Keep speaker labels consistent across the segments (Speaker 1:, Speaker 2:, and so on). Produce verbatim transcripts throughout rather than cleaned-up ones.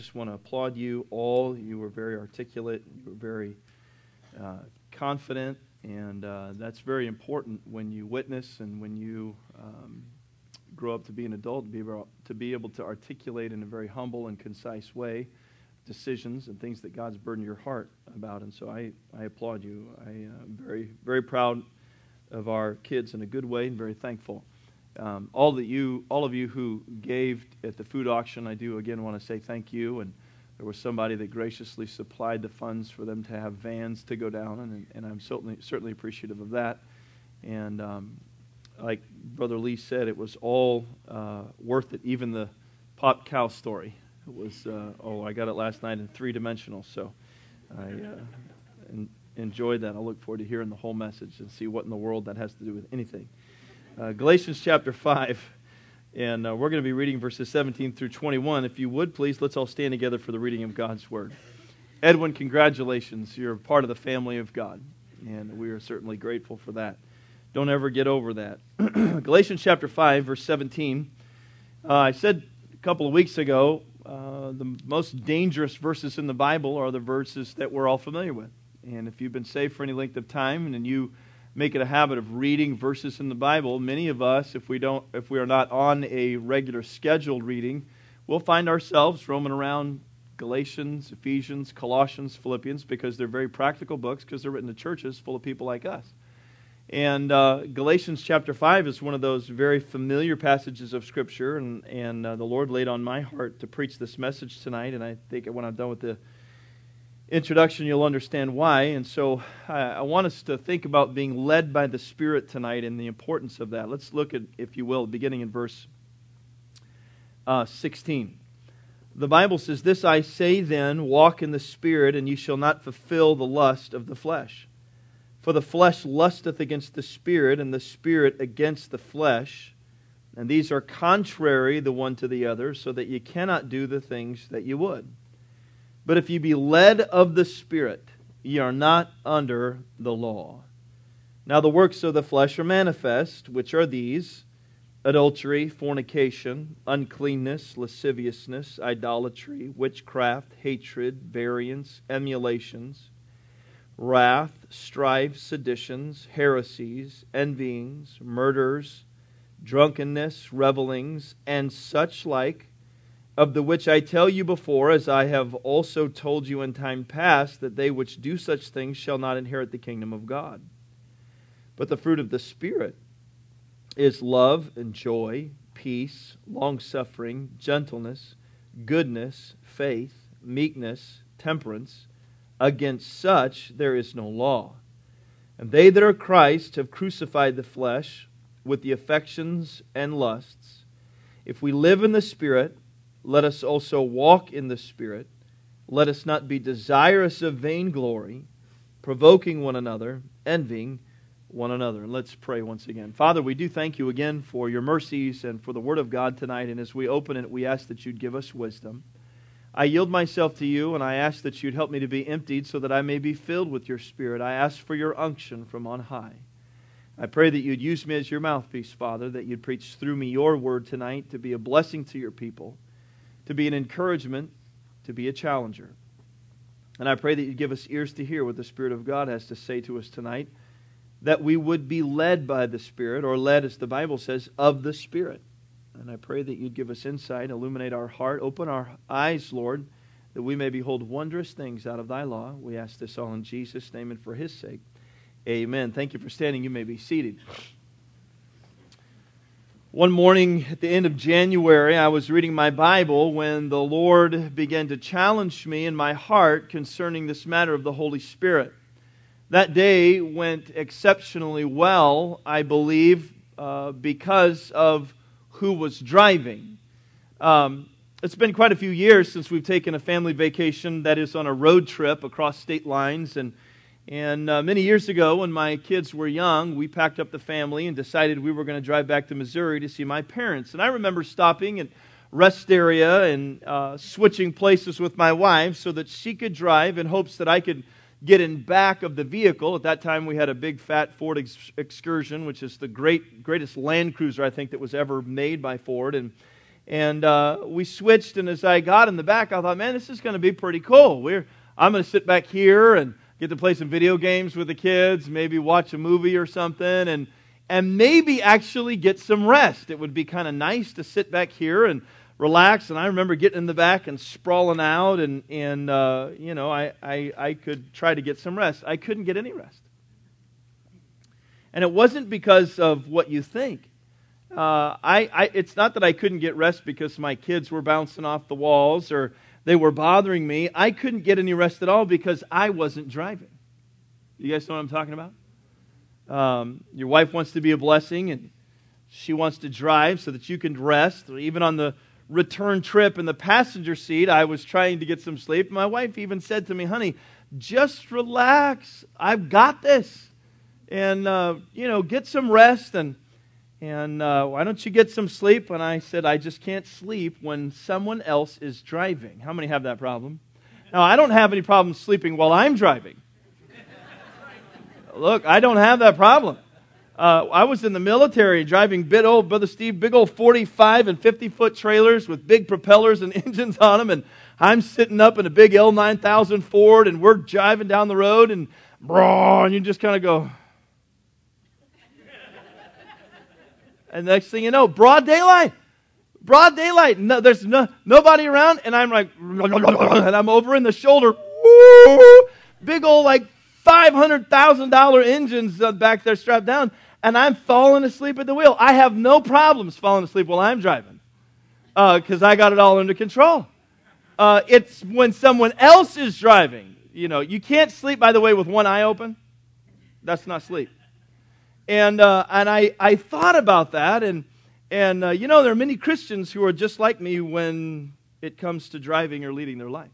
Speaker 1: just want to applaud you all. You were very articulate. You were very uh, confident, and uh, that's very important when you witness and when you um, grow up to be an adult, to be, able, to be able to articulate in a very humble and concise way decisions and things that God's burdened your heart about. And so I, I applaud you. I am very, very proud of our kids in a good way and very thankful. Um, all that you, all of you who gave at the food auction, I do again want to say thank you. And there was somebody that graciously supplied the funds for them to have vans to go down, and, and I'm certainly certainly appreciative of that. And um, like Brother Lee said, it was all uh, worth it. Even the pop cow story. It was uh, oh, I got it last night in three dimensional, so I uh, en- enjoyed that. I look forward to hearing the whole message and see what in the world that has to do with anything. Uh, Galatians chapter five, and uh, we're going to be reading verses seventeen through twenty-one. If you would, please, let's all stand together for the reading of God's Word. Edwin, congratulations. You're part of the family of God, and we are certainly grateful for that. Don't ever get over that. Galatians chapter five, verse seventeen. Uh, I said a couple of weeks ago, uh, the most dangerous verses in the Bible are the verses that we're all familiar with. And if you've been saved for any length of time, and you make it a habit of reading verses in the Bible, many of us, if we don't, if we are not on a regular scheduled reading, we'll find ourselves roaming around Galatians, Ephesians, Colossians, Philippians, because they're very practical books, because they're written to churches full of people like us. And uh, Galatians chapter five is one of those very familiar passages of Scripture, and, and uh, the Lord laid on my heart to preach this message tonight, and I think when I'm done with the introduction, you'll understand why. And so I, I want us to think about being led by the Spirit tonight and the importance of that. Let's look at, if you will, beginning in verse uh, sixteen. The Bible says, "This I say then, walk in the Spirit, and ye shall not fulfill the lust of the flesh. For the flesh lusteth against the Spirit, and the Spirit against the flesh. And these are contrary the one to the other, so that ye cannot do the things that ye would. But if ye be led of the Spirit, ye are not under the law. Now the works of the flesh are manifest, which are these: adultery, fornication, uncleanness, lasciviousness, idolatry, witchcraft, hatred, variance, emulations, wrath, strife, seditions, heresies, envyings, murders, drunkenness, revellings, and such like, of the which I tell you before, as I have also told you in time past, that they which do such things shall not inherit the kingdom of God. But the fruit of the Spirit is love and joy, peace, long-suffering, gentleness, goodness, faith, meekness, temperance. Against such there is no law. And they that are Christ have crucified the flesh with the affections and lusts. If we live in the Spirit, let us also walk in the Spirit. Let us not be desirous of vainglory, provoking one another, envying one another." And let's pray once again. Father, we do thank you again for your mercies and for the Word of God tonight. And as we open it, we ask that you'd give us wisdom. I yield myself to you, and I ask that you'd help me to be emptied so that I may be filled with your Spirit. I ask for your unction from on high. I pray that you'd use me as your mouthpiece, Father, that you'd preach through me your word tonight to be a blessing to your people, to be an encouragement, to be a challenger. And I pray that you'd give us ears to hear what the Spirit of God has to say to us tonight, that we would be led by the Spirit, or led, as the Bible says, of the Spirit. And I pray that you'd give us insight, illuminate our heart, open our eyes, Lord, that we may behold wondrous things out of thy law. We ask this all in Jesus' name and for his sake. Amen. Thank you for standing. You may be seated. One morning at the end of January, I was reading my Bible when the Lord began to challenge me in my heart concerning this matter of the Holy Spirit. That day went exceptionally well, I believe, uh, because of who was driving. Um, it's been quite a few years since we've taken a family vacation that is on a road trip across state lines, and And uh, many years ago, when my kids were young, we packed up the family and decided we were going to drive back to Missouri to see my parents. And I remember stopping at rest area and uh, switching places with my wife so that she could drive in hopes that I could get in back of the vehicle. At that time, we had a big fat Ford Ex- Excursion, which is the great greatest Land Cruiser I think that was ever made by Ford. And And uh, we switched, and as I got in the back, I thought, man, this is going to be pretty cool. We're I'm going to sit back here and get to play some video games with the kids, maybe watch a movie or something, and and maybe actually get some rest. It would be kind of nice to sit back here and relax. And I remember getting in the back and sprawling out, and, and uh, you know, I, I, I could try to get some rest. I couldn't get any rest. And it wasn't because of what you think. Uh, I, I, it's not that I couldn't get rest because my kids were bouncing off the walls or they were bothering me. I couldn't get any rest at all because I wasn't driving. You guys know what I'm talking about? Um, your wife wants to be a blessing, and she wants to drive so that you can rest. Even on the return trip in the passenger seat, I was trying to get some sleep. My wife even said to me, honey, just relax. I've got this. And, uh, you know, get some rest and And uh, why don't you get some sleep? And I said, I just can't sleep when someone else is driving. How many have that problem? Now, I don't have any problem sleeping while I'm driving. Look, I don't have that problem. Uh, I was in the military driving big old, Brother Steve, big old forty-five and fifty-foot trailers with big propellers and engines on them. And I'm sitting up in a big L nine thousand Ford, and we're driving down the road, and, and you just kind of go... And next thing you know, broad daylight, broad daylight. No, there's no, nobody around, and I'm like, and I'm over in the shoulder. Woo, big old like five hundred thousand dollars engines back there strapped down, and I'm falling asleep at the wheel. I have no problems falling asleep while I'm driving because uh, I got it all under control. Uh, it's when someone else is driving. You know, you can't sleep, by the way, with one eye open. That's not sleep. And uh, and I, I thought about that, and and uh, you know, there are many Christians who are just like me when it comes to driving or leading their life.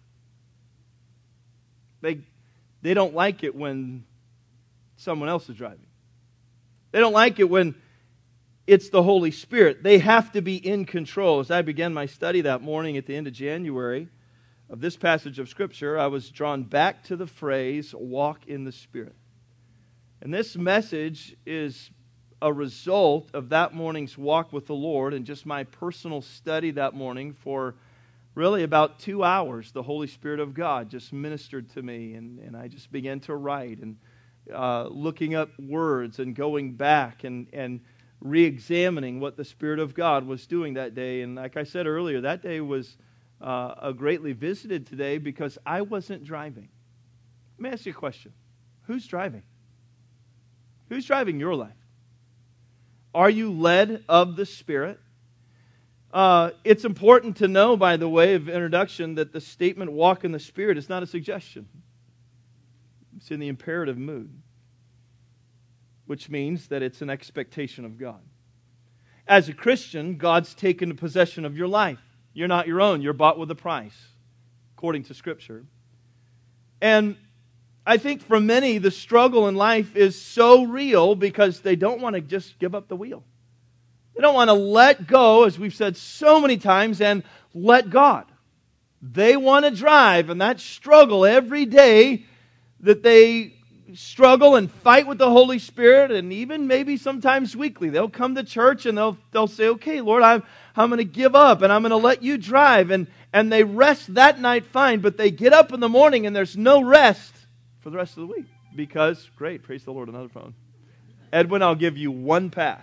Speaker 1: They they don't like it when someone else is driving. They don't like it when it's the Holy Spirit. They have to be in control. As I began my study that morning at the end of January of this passage of Scripture, I was drawn back to the phrase, walk in the Spirit. And this message is a result of that morning's walk with the Lord and just my personal study that morning for really about two hours. The Holy Spirit of God just ministered to me, and, and I just began to write and uh, looking up words and going back and, and re-examining what the Spirit of God was doing that day. And like I said earlier, that day was uh, a greatly visited today because I wasn't driving. Let me ask you a question. Who's driving? Who's driving your life? Are you led of the Spirit? Uh, it's important to know, by the way of introduction, that the statement walk in the Spirit is not a suggestion. It's in the imperative mood, which means that it's an expectation of God. As a Christian, God's taken possession of your life. You're not your own. You're bought with a price, according to Scripture. And I think for many, the struggle in life is so real because they don't want to just give up the wheel. They don't want to let go, as we've said so many times, and let God. They want to drive, and that struggle every day that they struggle and fight with the Holy Spirit, and even maybe sometimes weekly. They'll come to church and they'll they'll say, okay, Lord, I'm, I'm going to give up, and I'm going to let you drive. And, and they rest that night fine, but they get up in the morning and there's no rest for the rest of the week. Because, great, praise the Lord, another phone. Edwin, I'll give you one pass.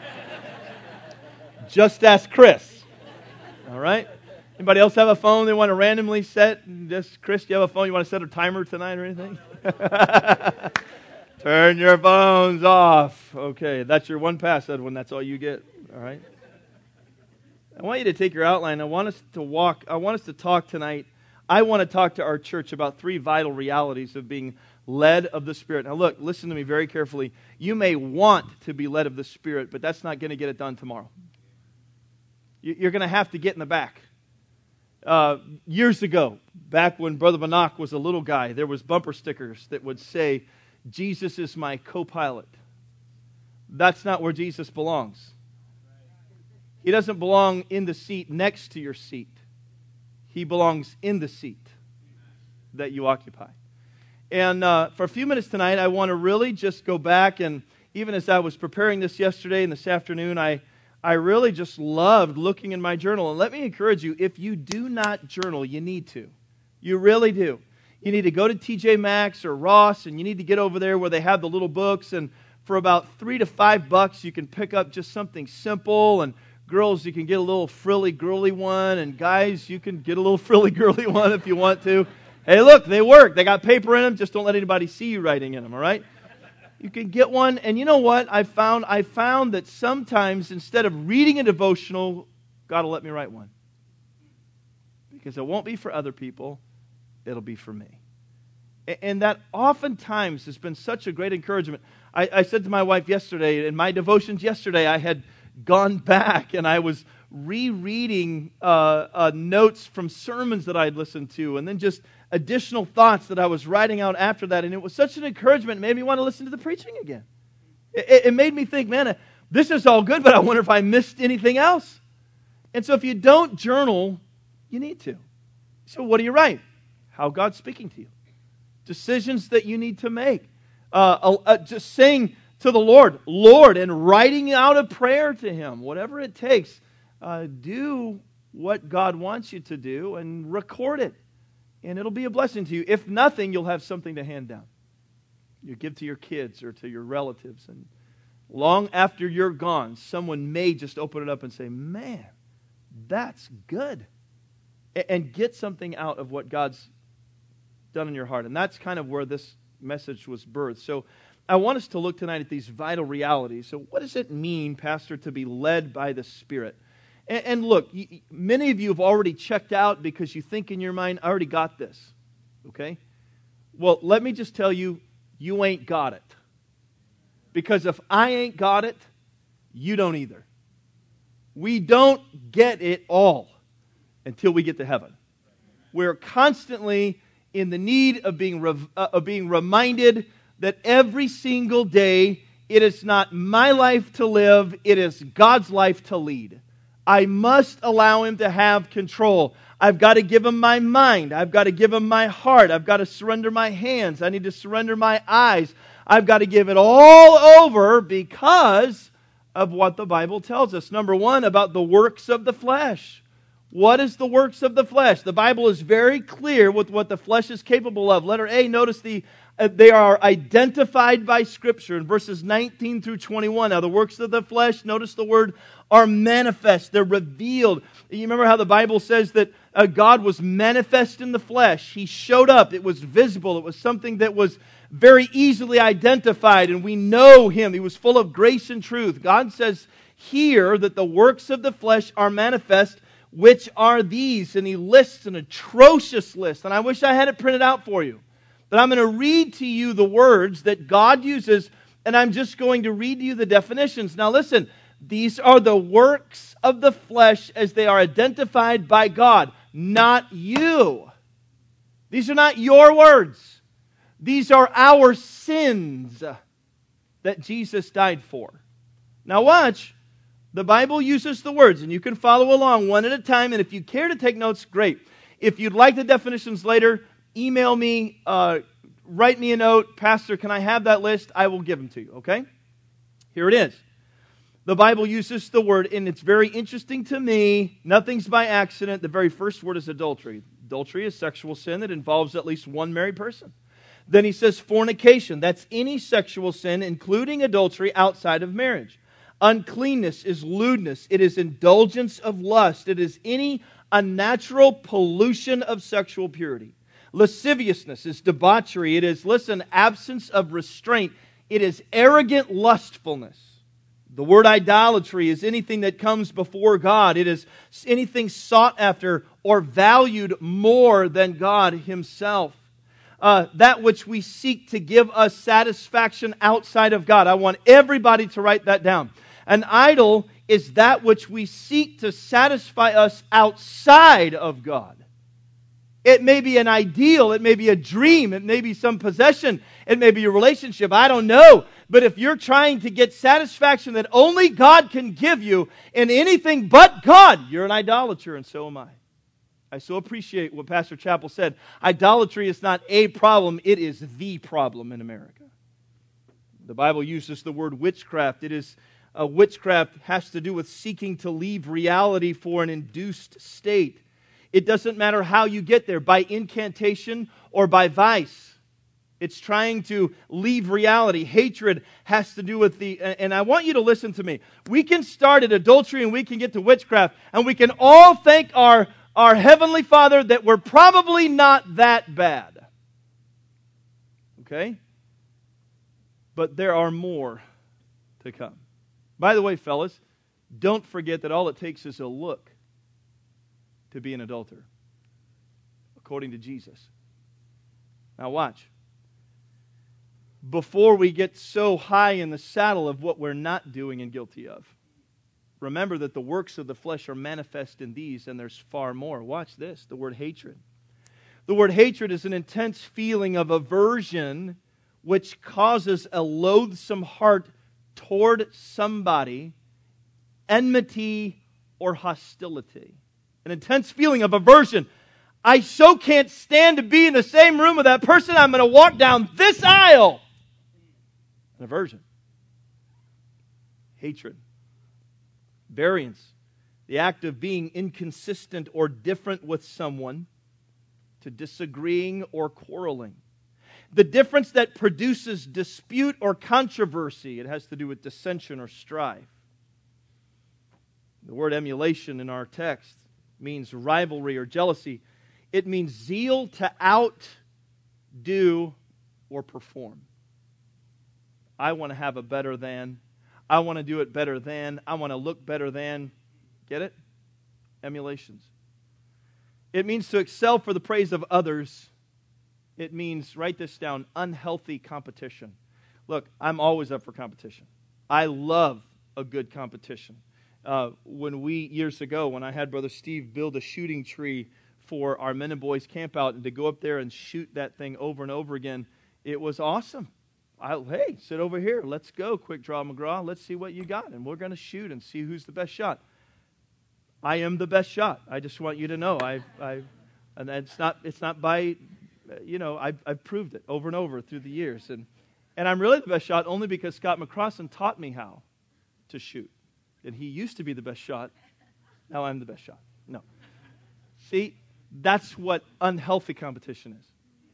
Speaker 1: Just ask Chris. All right? Anybody else have a phone they want to randomly set? Just, Chris, do you have a phone you want to set a timer tonight or anything? Turn your phones off. Okay, that's your one pass, Edwin. That's all you get. All right? I want you to take your outline. I want us to walk. I want us to talk tonight. I want to talk to our church about three vital realities of being led of the Spirit. Now look, listen to me very carefully. You may want to be led of the Spirit, but that's not going to get it done tomorrow. You're going to have to get in the back. Uh, years ago, back when Brother Banach was a little guy, there was bumper stickers that would say, Jesus is my co-pilot. That's not where Jesus belongs. He doesn't belong in the seat next to your seat. He belongs in the seat that you occupy. And uh, for a few minutes tonight, I want to really just go back, and even as I was preparing this yesterday and this afternoon, I, I really just loved looking in my journal. And let me encourage you, if you do not journal, you need to. You really do. You need to go to T J Maxx or Ross, and you need to get over there where they have the little books. And for about three to five bucks, you can pick up just something simple. And girls, you can get a little frilly, girly one. And guys, you can get a little frilly, girly one if you want to. Hey, look, they work. They got paper in them. Just don't let anybody see you writing in them, all right? You can get one. And you know what I found? I found that sometimes instead of reading a devotional, God will let me write one. Because it won't be for other people. It'll be for me. And that oftentimes has been such a great encouragement. I, I said to my wife yesterday, in my devotions yesterday, I had gone back and I was rereading uh, uh, notes from sermons that I had listened to, and then just additional thoughts that I was writing out after that. And it was such an encouragement. It made me want to listen to the preaching again. It, it made me think, man, this is all good, but I wonder if I missed anything else. And so if you don't journal, you need to. So what do you write? How God's speaking to you. Decisions that you need to make. Uh, uh, just saying to the Lord, Lord, and writing out a prayer to Him. Whatever it takes, uh, do what God wants you to do and record it. And it'll be a blessing to you. If nothing, you'll have something to hand down. You give to your kids or to your relatives. And long after you're gone, someone may just open it up and say, man, that's good. And get something out of what God's done in your heart. And that's kind of where this message was birthed. So I want us to look tonight at these vital realities. So what does it mean, Pastor, to be led by the Spirit? And, and look, y- many of you have already checked out because you think in your mind, I already got this. Okay? Well, let me just tell you, you ain't got it. Because if I ain't got it, you don't either. We don't get it all until we get to heaven. We're constantly in the need of being rev- uh, of being reminded that every single day it is not my life to live, it is God's life to lead. I must allow Him to have control. I've got to give Him my mind. I've got to give Him my heart. I've got to surrender my hands. I need to surrender my eyes. I've got to give it all over because of what the Bible tells us. Number one, about the works of the flesh. What is the works of the flesh? The Bible is very clear with what the flesh is capable of. Letter A, notice the uh, they are identified by Scripture in verses nineteen through twenty-one. Now, the works of the flesh, notice the word, are manifest. They're revealed. You remember how the Bible says that uh, God was manifest in the flesh. He showed up. It was visible. It was something that was very easily identified, and we know Him. He was full of grace and truth. God says here that the works of the flesh are manifest, which are these? And He lists an atrocious list. And I wish I had it printed out for you. But I'm going to read to you the words that God uses, and I'm just going to read to you the definitions. Now listen, these are the works of the flesh as they are identified by God, not you. These are not your words. These are our sins that Jesus died for. Now watch. The Bible uses the words, and you can follow along one at a time, and if you care to take notes, great. If you'd like the definitions later, email me, uh, write me a note, Pastor, can I have that list? I will give them to you, okay? Here it is. The Bible uses the word, and it's very interesting to me. Nothing's by accident. The very first word is adultery. Adultery is sexual sin that involves at least one married person. Then he says fornication. That's any sexual sin, including adultery, outside of marriage. Uncleanness is lewdness. It is indulgence of lust. It is any unnatural pollution of sexual purity. Lasciviousness is debauchery. It is, listen, absence of restraint. It is arrogant lustfulness. The word idolatry is anything that comes before God. It is anything sought after or valued more than God Himself. Uh, that which we seek to give us satisfaction outside of God. I want everybody to write that down. An idol is that which we seek to satisfy us outside of God. It may be an ideal, it may be a dream, it may be some possession, it may be a relationship, I don't know. But if you're trying to get satisfaction that only God can give you in anything but God, you're an idolater, and so am I. I so appreciate what Pastor Chappell said. Idolatry is not a problem, it is the problem in America. The Bible uses the word witchcraft. It is Uh, witchcraft has to do with seeking to leave reality for an induced state. It doesn't matter how you get there, by incantation or by vice. It's trying to leave reality. Hatred has to do with the... And I want you to listen to me. We can start at adultery and we can get to witchcraft, and we can all thank our, our Heavenly Father that we're probably not that bad. Okay? But there are more to come. By the way, fellas, don't forget that all it takes is a look to be an adulterer, according to Jesus. Now watch. Before we get so high in the saddle of what we're not doing and guilty of, remember that the works of the flesh are manifest in these, and there's far more. Watch this, the word hatred. The word hatred is an intense feeling of aversion which causes a loathsome heart toward somebody, enmity or hostility. An intense feeling of aversion. I so can't stand to be in the same room with that person, I'm going to walk down this aisle. An aversion. Hatred. Variance. The act of being inconsistent or different with someone, to disagreeing or quarreling. The difference that produces dispute or controversy. It has to do with dissension or strife. The word emulation in our text means rivalry or jealousy. It means zeal to outdo or perform. I want to have a better than. I want to do it better than. I want to look better than. Get it? Emulations. It means to excel for the praise of others. It means, write this down, unhealthy competition. Look, I'm always up for competition. I love a good competition. Uh, when we, years ago, when I had Brother Steve build a shooting tree for our men and boys camp out, and to go up there and shoot that thing over and over again, it was awesome. I, hey, sit over here. Let's go, Quick Draw McGraw. Let's see what you got. And we're going to shoot and see who's the best shot. I am the best shot. I just want you to know. I, I, and it's not, it's not by, you know, I've, I've proved it over and over through the years. And, and I'm really the best shot only because Scott McCrossan taught me how to shoot. And he used to be the best shot. Now I'm the best shot. No. See, that's what unhealthy competition is.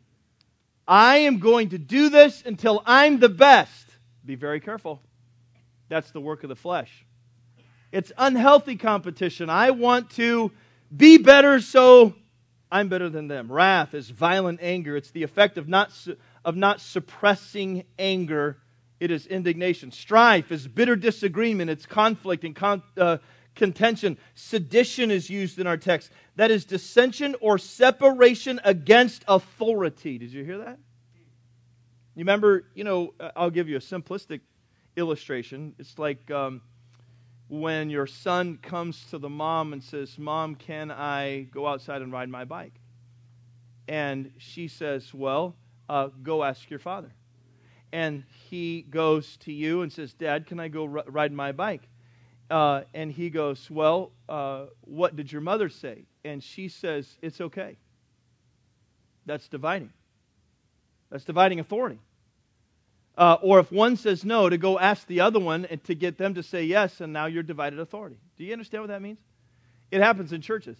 Speaker 1: I am going to do this until I'm the best. Be very careful. That's the work of the flesh. It's unhealthy competition. I want to be better, so I'm better than them. Wrath is violent anger. It's the effect of not, of not suppressing anger. It is indignation. Strife is bitter disagreement. It's conflict and con, uh, contention. Sedition is used in our text. That is dissension or separation against authority. Did you hear that? You remember, you know, I'll give you a simplistic illustration. It's like um, when your son comes to the mom and says, Mom, can I go outside and ride my bike? And she says, well, uh, go ask your father. And he goes to you and says, Dad, can I go r- ride my bike? Uh, and he goes, well, uh, what did your mother say? And she says, it's okay. That's dividing. That's dividing authority. Uh, or if one says no, to go ask the other one and to get them to say yes, and now you're divided authority. Do you understand what that means? It happens in churches.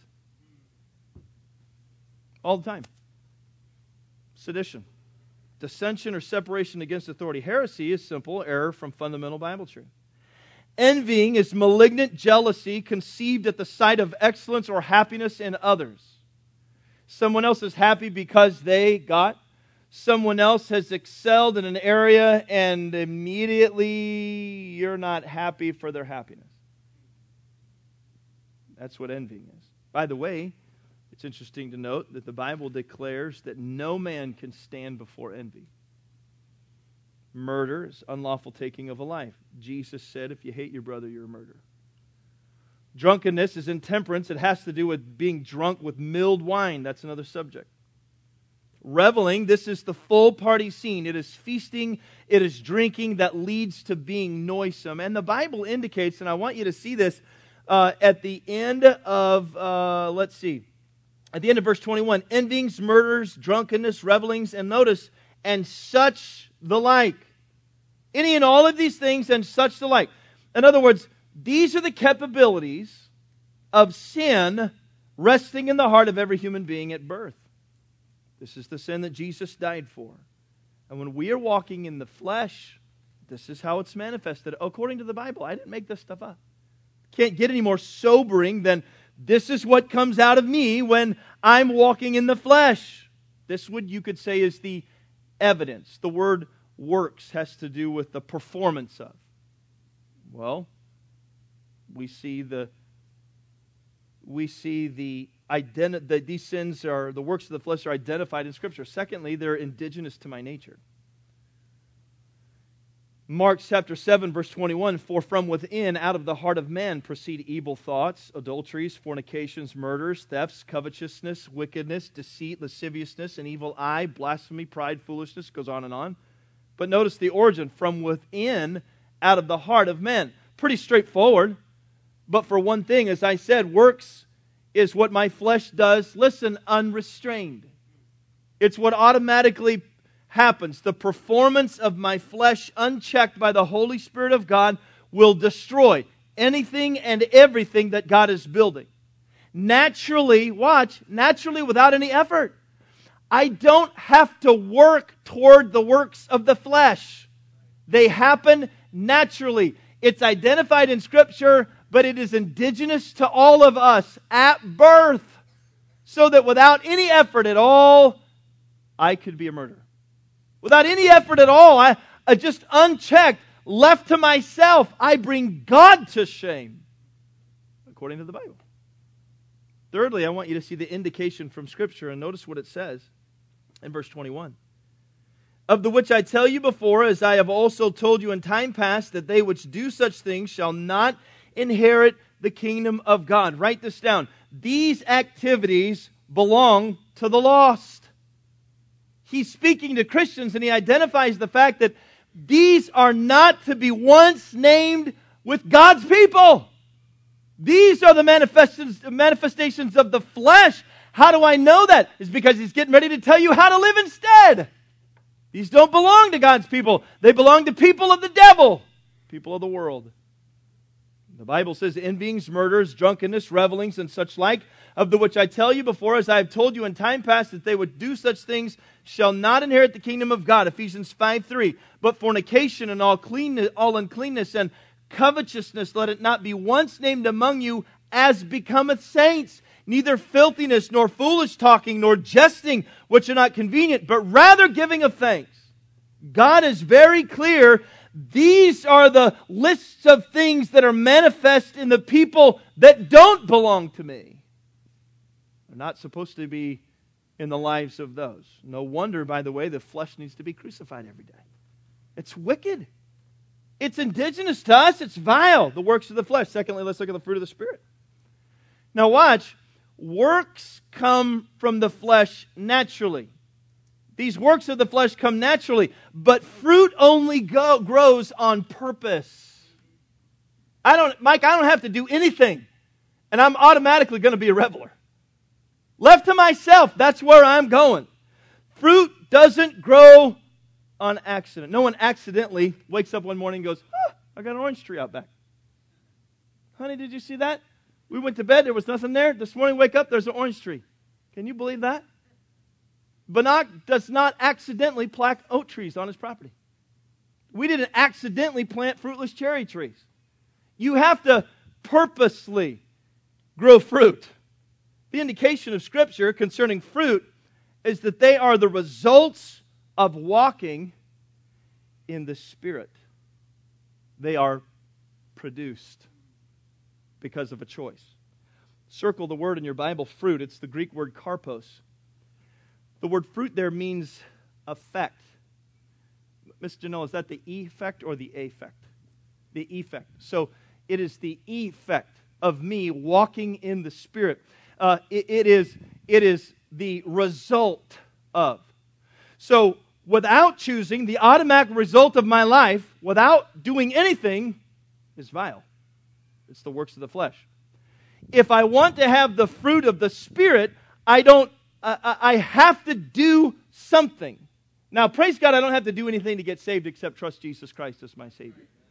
Speaker 1: All the time. Sedition. Dissension or separation against authority. Heresy is simple error from fundamental Bible truth. Envying is malignant jealousy conceived at the sight of excellence or happiness in others. Someone else is happy because they got. Someone else has excelled in an area and immediately you're not happy for their happiness. That's what envying is. By the way, it's interesting to note that the Bible declares that no man can stand before envy. Murder is unlawful taking of a life. Jesus said, if you hate your brother, you're a murderer. Drunkenness is intemperance. It has to do with being drunk with milled wine. That's another subject. Reveling, this is the full party scene. It is feasting, it is drinking that leads to being noisome. And the Bible indicates, and I want you to see this, uh, at the end of, uh, let's see, at the end of verse twenty-one, envyings, murders, drunkenness, revelings, and notice, and such the like. Any and all of these things and such the like. In other words, these are the capabilities of sin resting in the heart of every human being at birth. This is the sin that Jesus died for. And when we are walking in the flesh, this is how it's manifested according to the Bible. I didn't make this stuff up. Can't get any more sobering than this is what comes out of me when I'm walking in the flesh. This would, you could say, is the evidence. The word works has to do with the performance of. Well, we see the we see the identi- that these sins are the works of the flesh are identified in Scripture. Secondly, they're indigenous to my nature. Mark chapter seven, verse twenty-one, for from within, out of the heart of man, proceed evil thoughts, adulteries, fornications, murders, thefts, covetousness, wickedness, deceit, lasciviousness, an evil eye, blasphemy, pride, foolishness, goes on and on. But notice the origin, from within, out of the heart of men. Pretty straightforward. But for one thing, as I said, works is what my flesh does, listen, unrestrained. It's what automatically happens. The performance of my flesh, unchecked by the Holy Spirit of God, will destroy anything and everything that God is building. Naturally, watch, naturally without any effort. I don't have to work toward the works of the flesh. They happen naturally. It's identified in Scripture, but it is indigenous to all of us at birth, so that without any effort at all, I could be a murderer. Without any effort at all, I, I just unchecked, left to myself, I bring God to shame, according to the Bible. Thirdly, I want you to see the indication from Scripture, and notice what it says in verse twenty-one. Of the which I tell you before, as I have also told you in time past, that they which do such things shall not inherit the kingdom of God. Write this down. These activities belong to the lost. He's speaking to Christians, and he identifies the fact that these are not to be once named with God's people. These are the manifestations, manifestations of the flesh. How do I know that? It's because he's getting ready to tell you how to live instead. These don't belong to God's people. They belong to people of the devil, people of the world. The Bible says, envyings, murders, drunkenness, revelings, and such like, of the which I tell you before, as I have told you in time past, that they would do such things, shall not inherit the kingdom of God. Ephesians five three. But fornication and all cleanness, all uncleanness and covetousness, let it not be once named among you as becometh saints. Neither filthiness, nor foolish talking, nor jesting, which are not convenient, but rather giving of thanks. God is very clear. These are the lists of things that are manifest in the people that don't belong to me. They're not supposed to be in the lives of those. No wonder, by the way, the flesh needs to be crucified every day. It's wicked. It's indigenous to us. It's vile, the works of the flesh. Secondly, let's look at the fruit of the Spirit. Now watch. Works come from the flesh naturally. These works of the flesh come naturally, but fruit only go, grows on purpose. I don't, Mike, I don't have to do anything, and I'm automatically going to be a reveler. Left to myself, that's where I'm going. Fruit doesn't grow on accident. No one accidentally wakes up one morning and goes, ah, I got an orange tree out back. Honey, did you see that? We went to bed, there was nothing there. This morning, wake up, there's an orange tree. Can you believe that? Banach does not accidentally plant oak trees on his property. We didn't accidentally plant fruitless cherry trees. You have to purposely grow fruit. The indication of Scripture concerning fruit is that they are the results of walking in the Spirit. They are produced because of a choice. Circle the word in your Bible, fruit. It's the Greek word karpos. The word fruit there means effect. Mister Janelle, is that the effect or the affect? The effect. So it is the effect of me walking in the Spirit. Uh, it, it is, it is the result of. So without choosing, the automatic result of my life, without doing anything, is vile. It's the works of the flesh. If I want to have the fruit of the Spirit, I don't. I, I have to do something. Now, praise God, I don't have to do anything to get saved except trust Jesus Christ as my Savior.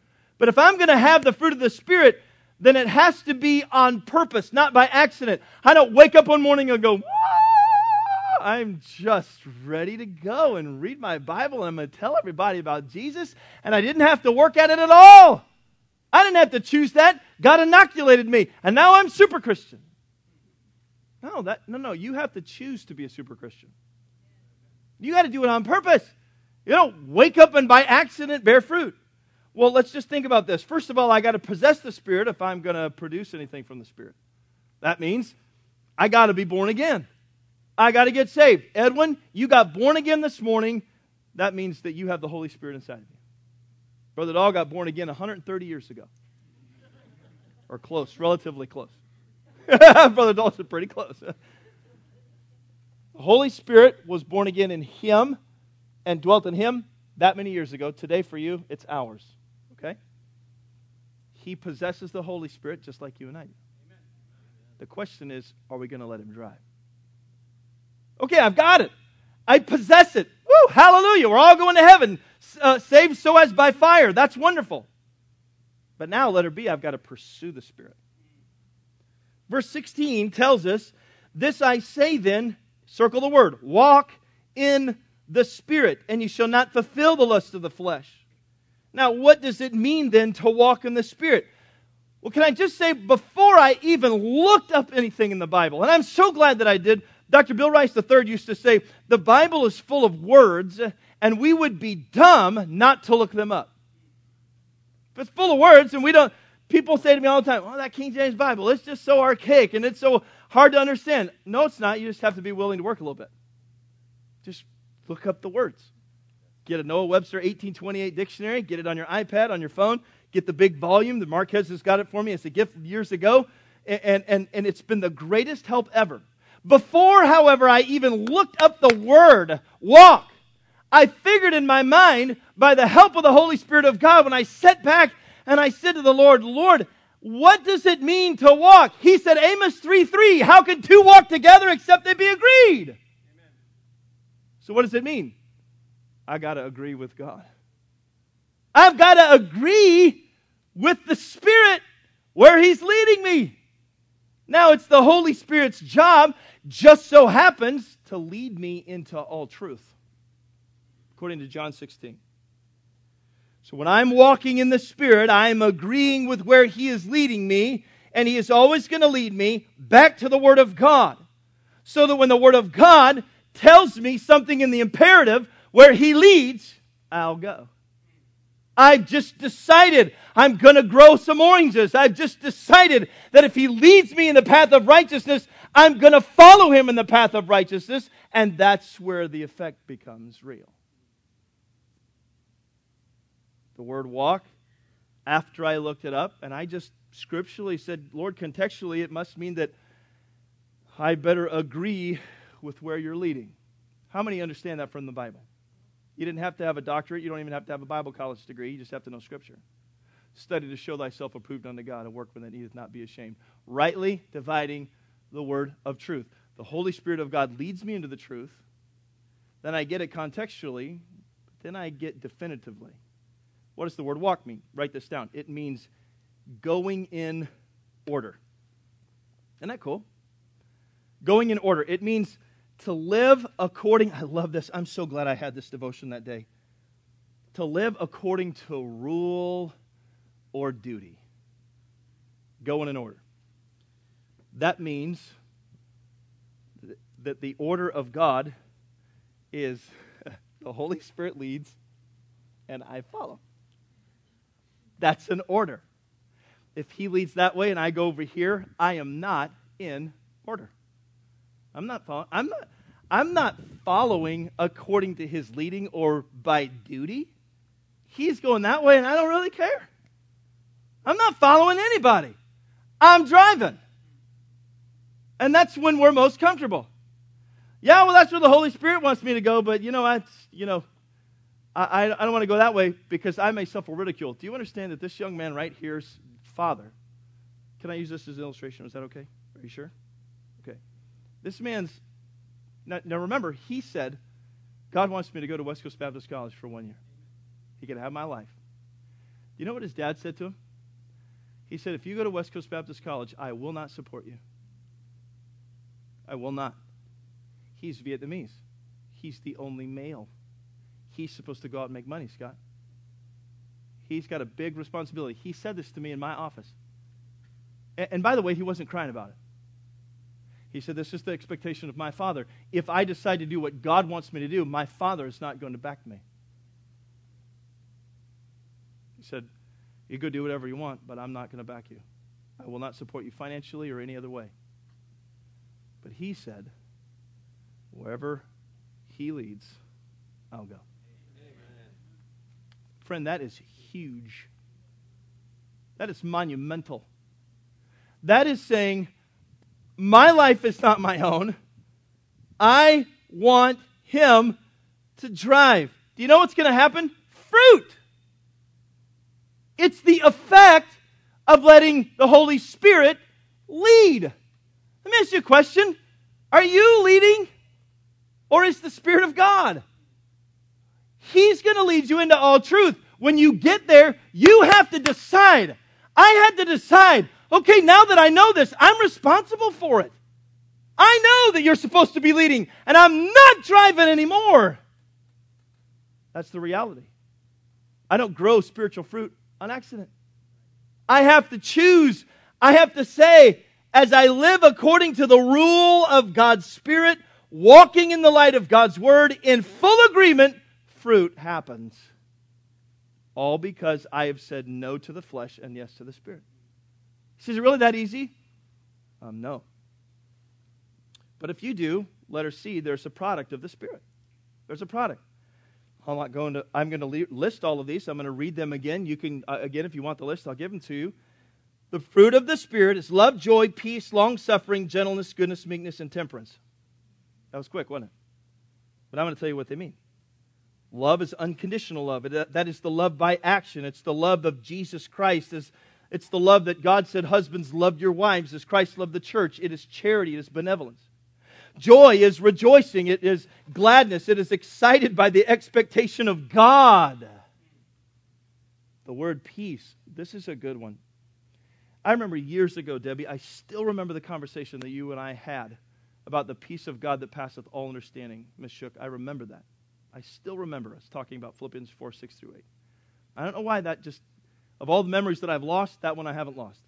Speaker 1: But if I'm going to have the fruit of the Spirit, then it has to be on purpose, not by accident. I don't wake up one morning and go, I'm just ready to go and read my Bible, and I'm going to tell everybody about Jesus, and I didn't have to work at it at all. I didn't have to choose that. God inoculated me, and now I'm super Christian. No, that no, no. You have to choose to be a super Christian. You got to do it on purpose. You don't wake up and by accident bear fruit. Well, let's just think about this. First of all, I got to possess the Spirit if I'm going to produce anything from the Spirit. That means I got to be born again. I got to get saved. Edwin, you got born again this morning. That means that you have the Holy Spirit inside of you. Brother Dahl got born again one hundred thirty years ago. Or close, relatively close. Brother Dahl's pretty close. The Holy Spirit was born again in him and dwelt in him that many years ago. Today for you, it's ours. Okay? He possesses the Holy Spirit just like you and I do. The question is, are we going to let him drive? Okay, I've got it. I possess it. Woo, hallelujah. We're all going to heaven. Uh, saved so as by fire. That's wonderful. But now, letter B, I've got to pursue the Spirit. Verse sixteen tells us, this I say then, circle the word, walk in the Spirit, and you shall not fulfill the lust of the flesh. Now, what does it mean then to walk in the Spirit? Well, can I just say, before I even looked up anything in the Bible, and I'm so glad that I did, Doctor Bill Rice the third used to say, the Bible is full of words, and we would be dumb not to look them up. If it's full of words, and we don't, people say to me all the time, oh, that King James Bible, it's just so archaic, and it's so hard to understand. No, it's not. You just have to be willing to work a little bit. Just look up the words. Get a Noah Webster eighteen twenty-eight dictionary, get it on your iPad, on your phone, get the big volume. The Marquez has got it for me. It's a gift years ago, and, and, and it's been the greatest help ever. Before, however, I even looked up the word walk, I figured in my mind, by the help of the Holy Spirit of God, when I sat back and I said to the Lord, Lord, what does it mean to walk? He said, Amos three three, how can two walk together except they be agreed? Amen. So what does it mean? I got to agree with God. I've got to agree with the Spirit where He's leading me. Now it's the Holy Spirit's job, just so happens, to lead me into all truth. According to John sixteen. So when I'm walking in the Spirit, I'm agreeing with where He is leading me, and He is always going to lead me back to the Word of God. So that when the Word of God tells me something in the imperative, where He leads, I'll go. I've just decided I'm going to grow some oranges. I've just decided that if He leads me in the path of righteousness, I'm going to follow Him in the path of righteousness, and that's where the effect becomes real. The word walk, after I looked it up, and I just scripturally said, Lord, contextually, it must mean that I better agree with where you're leading. How many understand that from the Bible? You didn't have to have a doctorate. You don't even have to have a Bible college degree. You just have to know Scripture. Study to show thyself approved unto God, a workman that needeth not be ashamed. Rightly dividing the word of truth. The Holy Spirit of God leads me into the truth. Then I get it contextually. Then I get definitively. What does the word walk mean? Write this down. It means going in order. Isn't that cool? Going in order. It means to live according, I love this. I'm so glad I had this devotion that day. To live according to rule or duty. Going in order. That means that the order of God is the Holy Spirit leads and I follow. That's an order. If He leads that way and I go over here, I am not in order. I'm not following. I'm not. I'm not following according to His leading or by duty. He's going that way, and I don't really care. I'm not following anybody. I'm driving, and that's when we're most comfortable. Yeah, well, that's where the Holy Spirit wants me to go, but you know, I, you know, I, I don't want to go that way because I may suffer ridicule. Do you understand that this young man right here's father? Can I use this as an illustration? Is that okay? Are you sure? Okay. This man's, now, now remember, he said, God wants me to go to West Coast Baptist College for one year. He can have my life. You know what his dad said to him? He said, if you go to West Coast Baptist College, I will not support you. I will not. He's Vietnamese. He's the only male. He's supposed to go out and make money, Scott. He's got a big responsibility. He said this to me in my office. And, and by the way, he wasn't crying about it. He said, this is the expectation of my Father. If I decide to do what God wants me to do, my Father is not going to back me. He said, you go do whatever you want, but I'm not going to back you. I will not support you financially or any other way. But he said, wherever he leads, I'll go. Amen. Friend, that is huge. That is monumental. That is saying, my life is not my own. I want him to drive. Do you know what's going to happen? Fruit. It's the effect of letting the Holy Spirit lead. Let me ask you a question. Are you leading, or is the Spirit of God? He's going to lead you into all truth. When you get there, you have to decide. I had to decide, okay, now that I know this, I'm responsible for it. I know that you're supposed to be leading, and I'm not driving anymore. That's the reality. I don't grow spiritual fruit on accident. I have to choose. I have to say, as I live according to the rule of God's Spirit, walking in the light of God's Word, in full agreement, fruit happens. All because I have said no to the flesh and yes to the Spirit. He says, is it really that easy? Um, no. But if you do, letter C, there's a product of the Spirit. There's a product. I'm not going to, I'm going to list all of these. I'm going to read them again. You can, uh, again, if you want the list, I'll give them to you. The fruit of the Spirit is love, joy, peace, long-suffering, gentleness, goodness, meekness, and temperance. That was quick, wasn't it? But I'm going to tell you what they mean. Love is unconditional love. That is the love by action. It's the love of Jesus Christ. It's the love that God said, husbands, love your wives as Christ loved the church. It is charity. It is benevolence. Joy is rejoicing. It is gladness. It is excited by the expectation of God. The word peace. This is a good one. I remember years ago, Debbie, I still remember the conversation that you and I had about the peace of God that passeth all understanding. Miss Shook, I remember that. I still remember us talking about Philippians four, six through eight. I don't know why that just, of all the memories that I've lost, that one I haven't lost.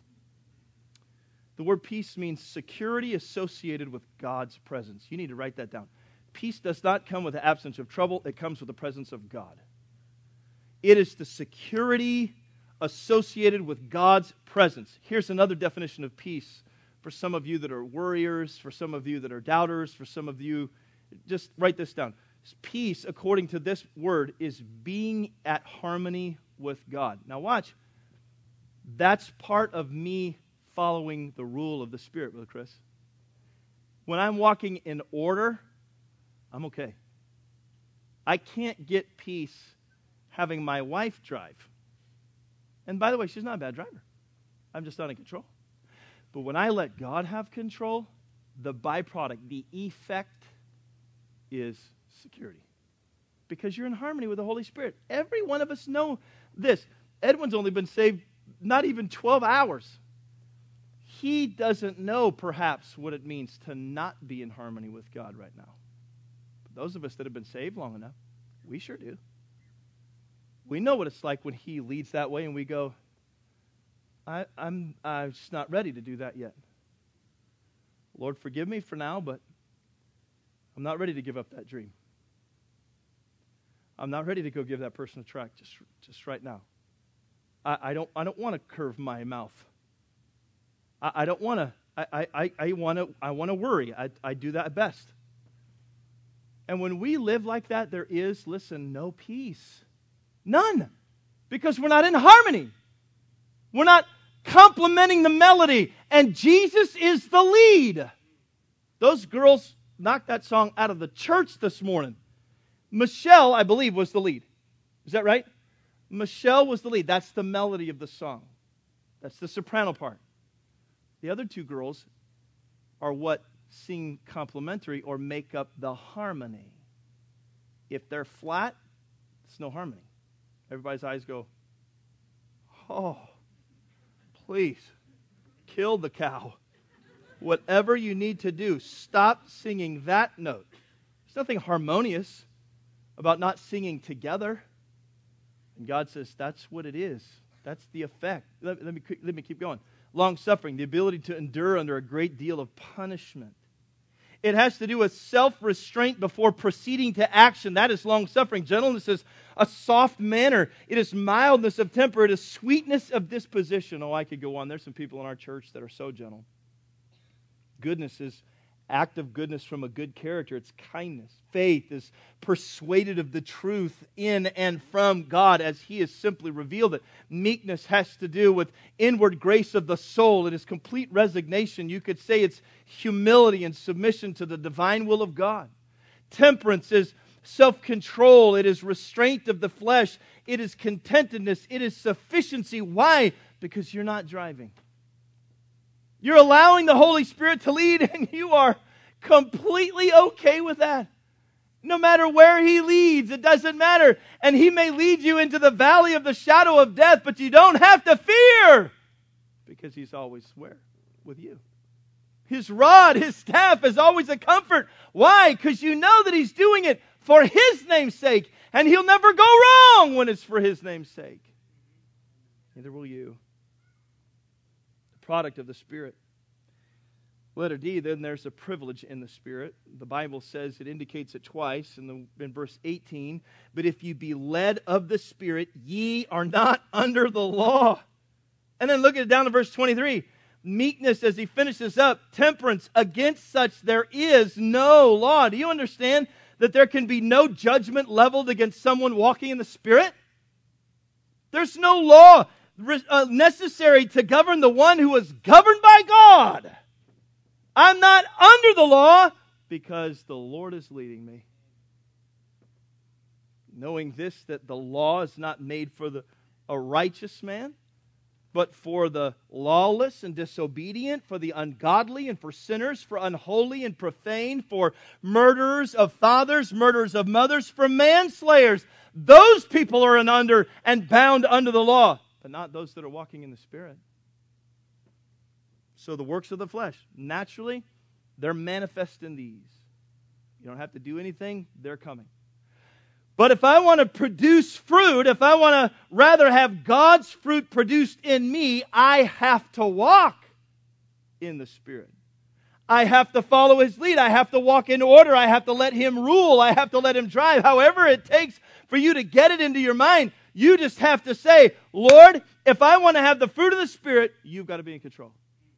Speaker 1: The word peace means security associated with God's presence. You need to write that down. Peace does not come with the absence of trouble. It comes with the presence of God. It is the security associated with God's presence. Here's another definition of peace for some of you that are worriers, for some of you that are doubters, for some of you, just write this down. Peace, according to this word, is being at harmony with God. Now watch. That's part of me following the rule of the Spirit, Brother Chris. When I'm walking in order, I'm okay. I can't get peace having my wife drive. And by the way, she's not a bad driver. I'm just not in control. But when I let God have control, the byproduct, the effect is security. Because you're in harmony with the Holy Spirit. Every one of us know this. Edwin's only been saved not even twelve hours. He doesn't know, perhaps, what it means to not be in harmony with God right now. But those of us that have been saved long enough, we sure do. We know what it's like when He leads that way and we go, I, I'm, I'm just not ready to do that yet. Lord, forgive me for now, but I'm not ready to give up that dream. I'm not ready to go give that person a tract just, just right now. I, I don't I don't want to curve my mouth. I, I don't want to I I, I want to I want to worry. I, I do that best. And when we live like that, there is, listen, no peace. None. Because we're not in harmony. We're not complementing the melody. And Jesus is the lead. Those girls knocked that song out of the church this morning. Michelle, I believe, was the lead. Is that right? Michelle was the lead. That's the melody of the song. That's the soprano part. The other two girls are what sing complementary or make up the harmony. If they're flat, it's no harmony. Everybody's eyes go Oh, please, kill the cow. Whatever you need to do, stop singing that note. There's nothing harmonious about not singing together. And God says, that's what it is. That's the effect. Let, let me, let me keep going. Long-suffering, the ability to endure under a great deal of punishment. It has to do with self-restraint before proceeding to action. That is long-suffering. Gentleness is a soft manner. It is mildness of temper. It is sweetness of disposition. Oh, I could go on. There's some people in our church that are so gentle. Goodness is act of goodness from a good character. It's kindness. Faith is persuaded of the truth in and from God as He has simply revealed it. Meekness has to do with inward grace of the soul. It is complete resignation. You could say it's humility and submission to the divine will of God. Temperance is self-control. It is restraint of the flesh. It is contentedness. It is sufficiency. Why? Because you're not driving. You're allowing the Holy Spirit to lead, and you are completely okay with that. No matter where He leads, it doesn't matter. And He may lead you into the valley of the shadow of death, but you don't have to fear, because He's always where? With you. His rod, His staff is always a comfort. Why? Because you know that He's doing it for His name's sake, and He'll never go wrong when it's for His name's sake. Neither will you. Product of the Spirit. Letter D, then there's a privilege in the Spirit. The Bible says, it indicates it twice in, the, in verse eighteen. But if you be led of the Spirit, ye are not under the law. And then look at it down to verse twenty-three. Meekness, as he finishes up, temperance, against such there is no law. Do you understand that there can be no judgment leveled against someone walking in the Spirit? There's no law necessary to govern the one who is governed by God. I'm not under the law because the Lord is leading me. Knowing this, that the law is not made for the, a righteous man, but for the lawless and disobedient, for the ungodly and for sinners, for unholy and profane, for murderers of fathers, murderers of mothers, for manslayers. Those people are in under and bound under the law, but not those that are walking in the Spirit. So the works of the flesh, naturally, they're manifest in these. You don't have to do anything, they're coming. But if I want to produce fruit, if I want to rather have God's fruit produced in me, I have to walk in the Spirit. I have to follow His lead. I have to walk in order. I have to let Him rule. I have to let Him drive. However it takes for you to get it into your mind, you just have to say, Lord, if I want to have the fruit of the Spirit, you've got to be in control.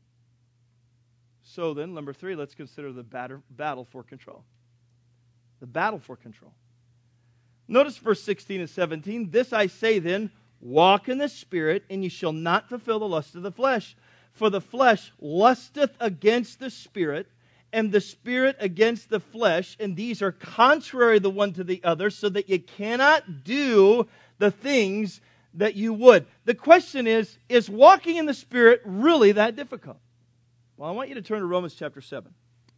Speaker 1: So then, number three, let's consider the batter, battle for control. The battle for control. Notice verse sixteen and seventeen. This I say then, walk in the Spirit, and ye shall not fulfill the lust of the flesh. For the flesh lusteth against the Spirit, and the Spirit against the flesh, and these are contrary the one to the other, so that you cannot do the things that you would. The question is, is walking in the Spirit really that difficult? Well, I want you to turn to Romans chapter seven.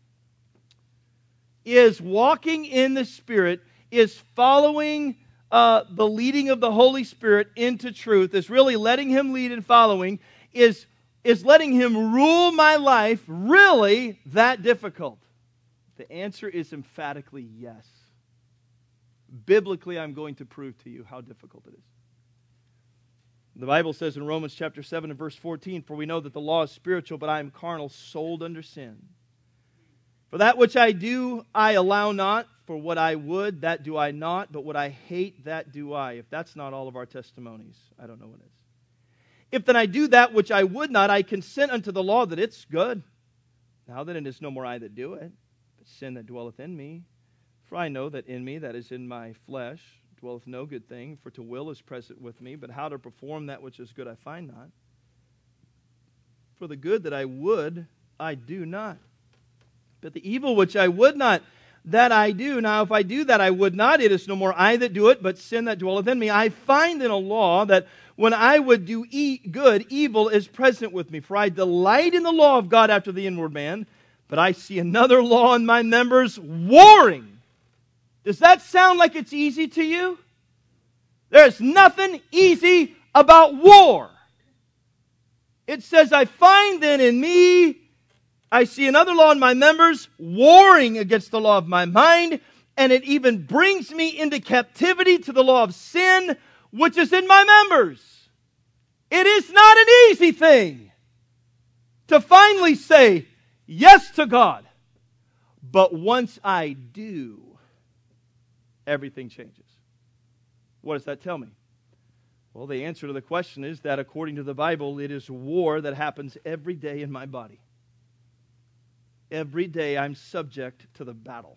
Speaker 1: Is walking in the Spirit, is following uh, the leading of the Holy Spirit into truth, is really letting Him lead and following, is, is letting Him rule my life really that difficult? The answer is emphatically yes. Biblically, I'm going to prove to you how difficult it is. The Bible says in Romans chapter seven and verse fourteen, for we know that the law is spiritual, but I am carnal, sold under sin. For that which I do, I allow not. For what I would, that do I not. But what I hate, that do I. If that's not all of our testimonies, I don't know what is. If then I do that which I would not, I consent unto the law that it's good. Now then it is no more I that do it, but sin that dwelleth in me. For I know that in me, that is in my flesh, dwelleth no good thing, for to will is present with me, but how to perform that which is good I find not. For the good that I would, I do not. But the evil which I would not, that I do. Now if I do that I would not, it is no more I that do it, but sin that dwelleth in me. I find in a law that when I would do e- good, evil is present with me. For I delight in the law of God after the inward man, but I see another law in my members, warring. Does that sound like it's easy to you? There's nothing easy about war. It says, I find then in me, I see another law in my members, warring against the law of my mind, and it even brings me into captivity to the law of sin, which is in my members. It is not an easy thing to finally say yes to God. But once I do, everything changes. What does that tell me? Well, the answer to the question is that according to the Bible, it is war that happens every day in my body. Every day I'm subject to the battle.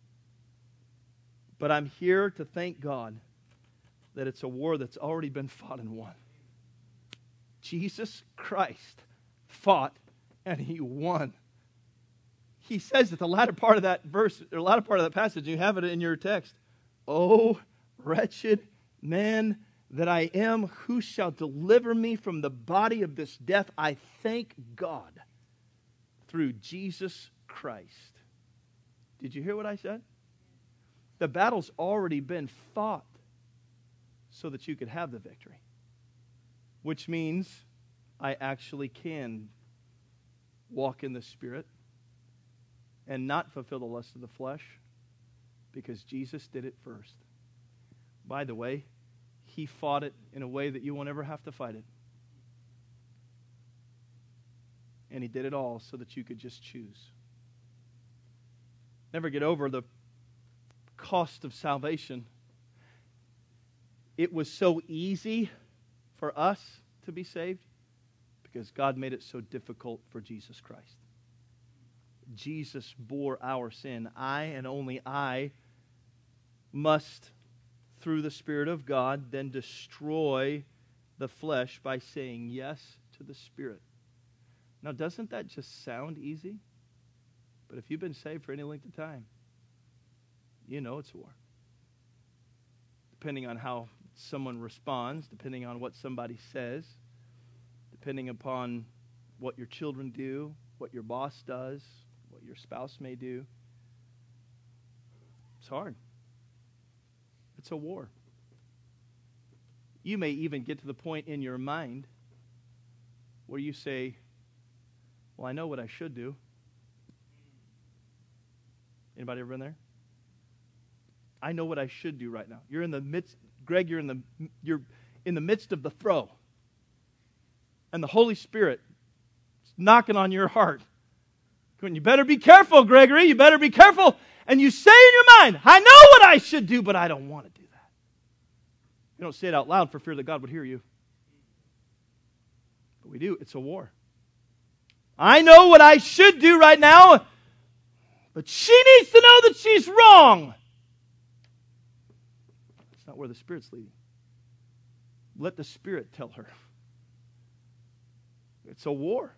Speaker 1: But I'm here to thank God that it's a war that's already been fought and won. Jesus Christ fought and He won. He says at the latter part of that verse, or the latter part of that passage, you have it in your text. Oh, wretched man that I am, who shall deliver me from the body of this death? I thank God through Jesus Christ. Did you hear what I said? The battle's already been fought so that you could have the victory. Which means I actually can walk in the Spirit and not fulfill the lust of the flesh because Jesus did it first. By the way, He fought it in a way that you won't ever have to fight it. And He did it all so that you could just choose. Never get over the cost of salvation. It was so easy for us to be saved because God made it so difficult for Jesus Christ. Jesus bore our sin. I and only I must, through the Spirit of God, then destroy the flesh by saying yes to the Spirit. Now, doesn't that just sound easy? But if you've been saved for any length of time, you know it's war. Depending on how someone responds, depending on what somebody says, depending upon what your children do, what your boss does, what your spouse may do. It's hard. It's a war. You may even get to the point in your mind where you say, well, I know what I should do. Anybody ever been there? I know what I should do right now. You're in the midst, Greg, you're in the you're in the midst of the throw. And the Holy Spirit is knocking on your heart. You better be careful, Gregory. You better be careful. And you say in your mind, I know what I should do, but I don't want to do that. You don't say it out loud for fear that God would hear you. But we do. It's a war. I know what I should do right now, but she needs to know that she's wrong. That's not where the Spirit's leading. Let the Spirit tell her. It's a war.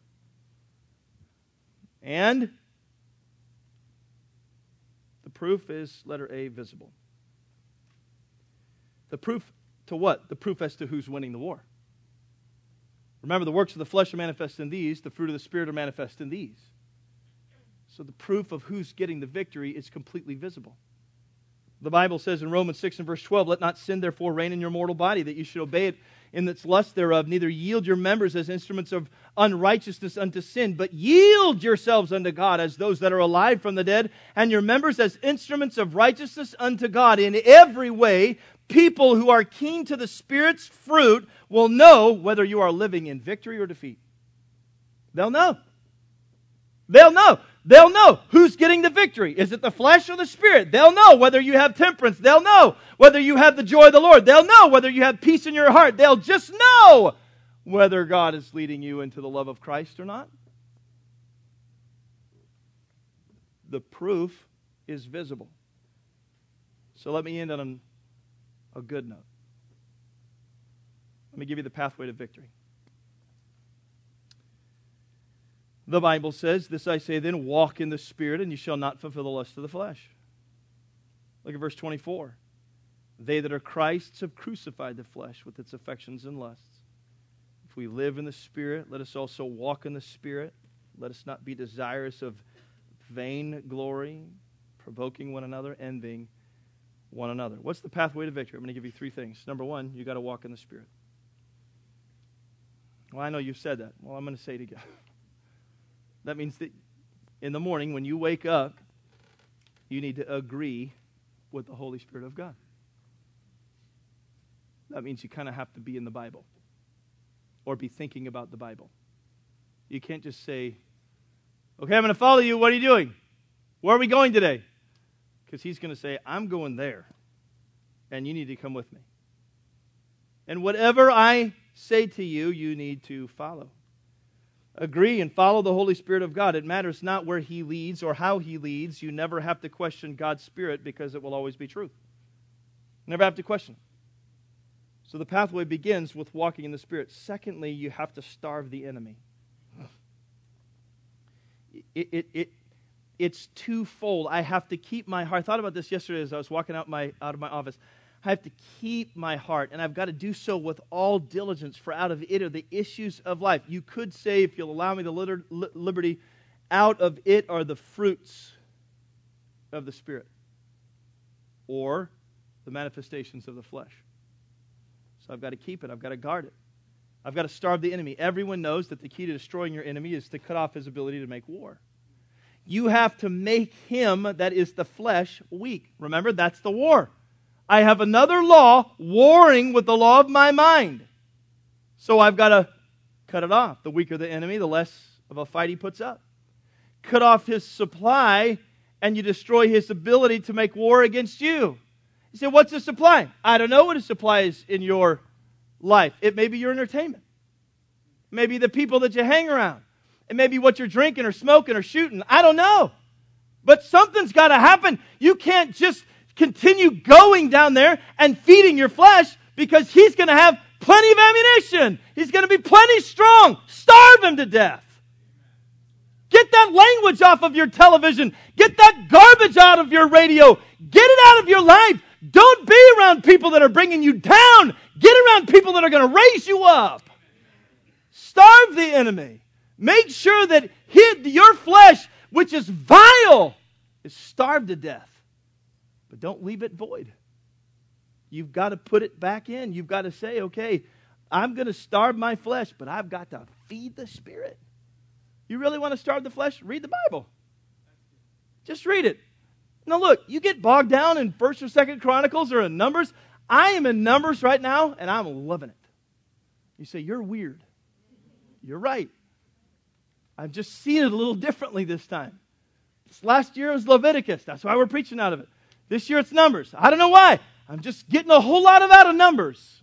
Speaker 1: And the proof is letter A, visible. The proof to what? The proof as to who's winning the war. Remember, the works of the flesh are manifest in these, the fruit of the Spirit are manifest in these. So the proof of who's getting the victory is completely visible. The Bible says in Romans six and verse twelve, let not sin therefore reign in your mortal body, that you should obey it in its lust thereof, neither yield your members as instruments of unrighteousness unto sin, but yield yourselves unto God as those that are alive from the dead, and your members as instruments of righteousness unto God. In every way, people who are keen to the Spirit's fruit will know whether you are living in victory or defeat. They'll know. They'll know. They'll know who's getting the victory. Is it the flesh or the Spirit? They'll know whether you have temperance. They'll know whether you have the joy of the Lord. They'll know whether you have peace in your heart. They'll just know whether God is leading you into the love of Christ or not. The proof is visible. So let me end on a good note. Let me give you the pathway to victory. The Bible says, this I say then, walk in the Spirit, and you shall not fulfill the lust of the flesh. Look at verse twenty-four. They that are Christ's have crucified the flesh with its affections and lusts. If we live in the Spirit, let us also walk in the Spirit. Let us not be desirous of vain glory, provoking one another, envying one another. What's the pathway to victory? I'm going to give you three things. Number one, you got to walk in the Spirit. Well, I know you've said that. Well, I'm going to say it again. That means that in the morning when you wake up, you need to agree with the Holy Spirit of God. That means you kind of have to be in the Bible or be thinking about the Bible. You can't just say, okay, I'm going to follow you. What are you doing? Where are we going today? Because he's going to say, I'm going there, and you need to come with me. And whatever I say to you, you need to follow. Agree and follow the Holy Spirit of God. It matters not where He leads or how He leads. You never have to question God's Spirit because it will always be truth. Never have to question. So the pathway begins with walking in the Spirit. Secondly, you have to starve the enemy. It, it, it, it's twofold. I have to keep my heart. I thought about this yesterday as I was walking out, my, out of my office. I have to keep my heart, and I've got to do so with all diligence, for out of it are the issues of life. You could say, if you'll allow me the liter- liberty, out of it are the fruits of the Spirit, or the manifestations of the flesh. So I've got to keep it. I've got to guard it. I've got to starve the enemy. Everyone knows that the key to destroying your enemy is to cut off his ability to make war. You have to make him, that is the flesh, weak. Remember, that's the war. I have another law warring with the law of my mind. So I've got to cut it off. The weaker the enemy, the less of a fight he puts up. Cut off his supply, and you destroy his ability to make war against you. You say, what's his supply? I don't know what his supply is in your life. It may be your entertainment. It may be the people that you hang around. It may be what you're drinking or smoking or shooting. I don't know. But something's got to happen. You can't just continue going down there and feeding your flesh, because he's going to have plenty of ammunition. He's going to be plenty strong. Starve him to death. Get that language off of your television. Get that garbage out of your radio. Get it out of your life. Don't be around people that are bringing you down. Get around people that are going to raise you up. Starve the enemy. Make sure that he, your flesh, which is vile, is starved to death. But don't leave it void. You've got to put it back in. You've got to say, okay, I'm going to starve my flesh, but I've got to feed the Spirit. You really want to starve the flesh? Read the Bible. Just read it. Now look, you get bogged down in First or Second Chronicles or in Numbers. I am in Numbers right now, and I'm loving it. You say, you're weird. You're right. I've just seen it a little differently this time. This last year was Leviticus. That's why we're preaching out of it. This year it's Numbers. I don't know why. I'm just getting a whole lot of out of Numbers.